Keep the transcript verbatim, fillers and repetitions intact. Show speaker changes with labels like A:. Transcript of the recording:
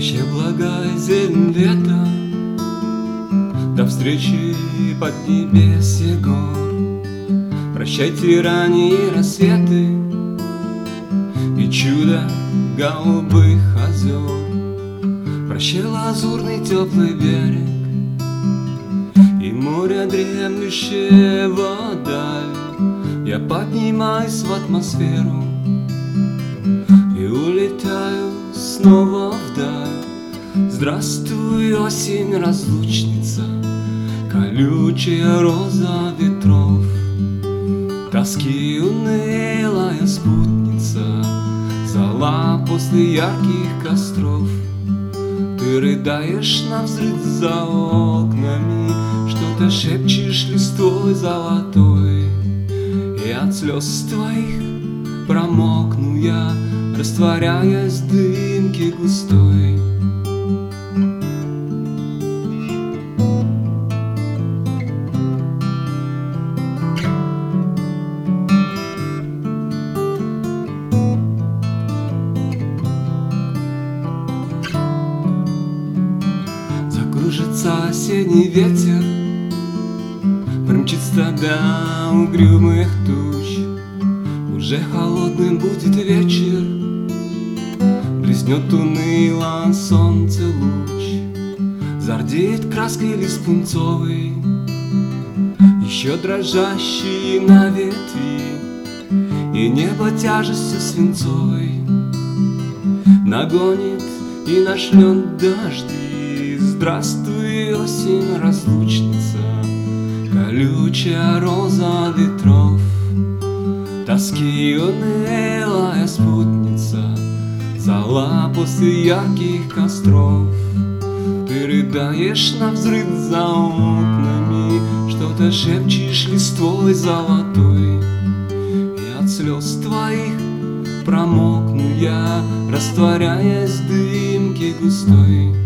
A: Прощай, благая зелень лета, до встречи под небесье гор. Прощай, тирании и рассветы, и чудо голубых озер. Прощай, лазурный теплый берег, и море, дремлющее вдаль. Я поднимаюсь в атмосферу и улетаю снова вдаль. Здравствуй, осень, разлучница, колючая роза ветров, тоски унылая спутница, зола после ярких костров. Ты рыдаешь навзрыд за окнами, что-то шепчешь листвой золотой, и от слез твоих промокну я, растворяясь в дымке густой. Закружится осенний ветер, промчится до угрюмых туч. Уже холодным будет вечер, блеснет уныло солнце луч. Зардеет краской лист пунцовый, еще дрожащий на ветви, и небо тяжестью свинцовой нагонит и нашлет дожди. Здравствуй, осень, разлучница, колючая роза ветров, тоски унылая спутница, зола после ярких костров. Ты рыдаешь навзрыд за окнами, что-то шепчешь листвой золотой, и от слез твоих промокну я, растворяясь в дымке густой.